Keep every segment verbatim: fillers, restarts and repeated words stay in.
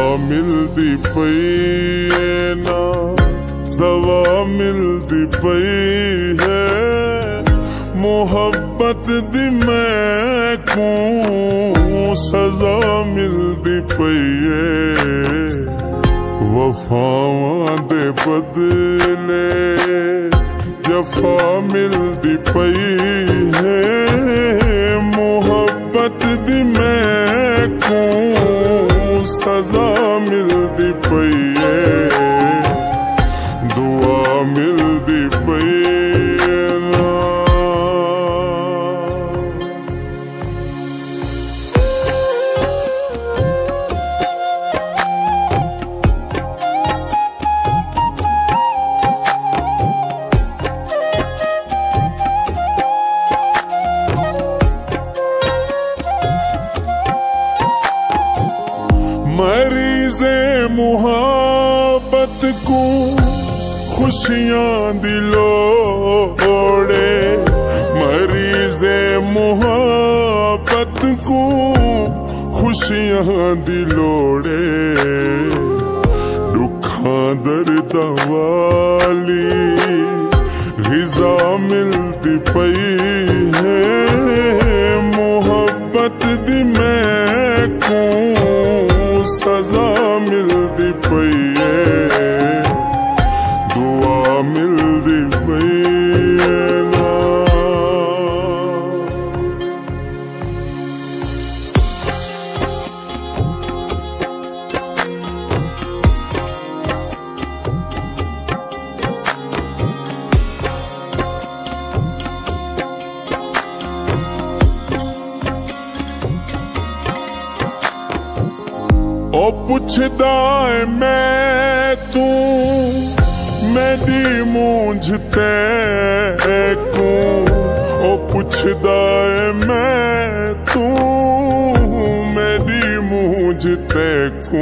मिलदी पई है ना दवा मिलदी पई है। मोहब्बत दी मैनू सजा मिलदी पई है। वफावां दे बदले जफा मिलदी पई है। मोहब्बत दी मैनू सजा मिलदी पई है। दुआ मिलदी पई ना। मरीज़े मुहब्बत को खुशियां दिलोड़े। मरीज़े मुहब्बत को खुशियां दिलोड़े। दुखां दर्दां वाली ग़िज़ा मिलदी पई है। मोहब्बत दी मैनू सजा मिलदी पई है। दुआ मिलदी पई ना। ओ पुछदा है मैं तू मेरी मूंझ तैकू। ओ पुछदा है मैं तू मेरी मूंझ तैकू।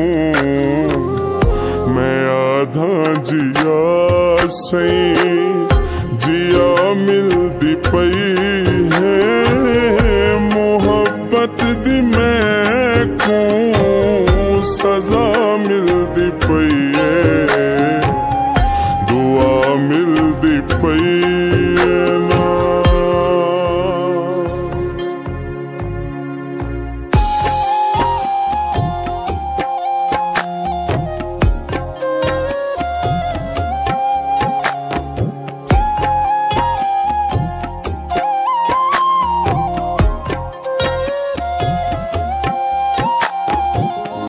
मैं आधा जिया सही जिया मिलदी पई है। मोहब्बत दी मैनू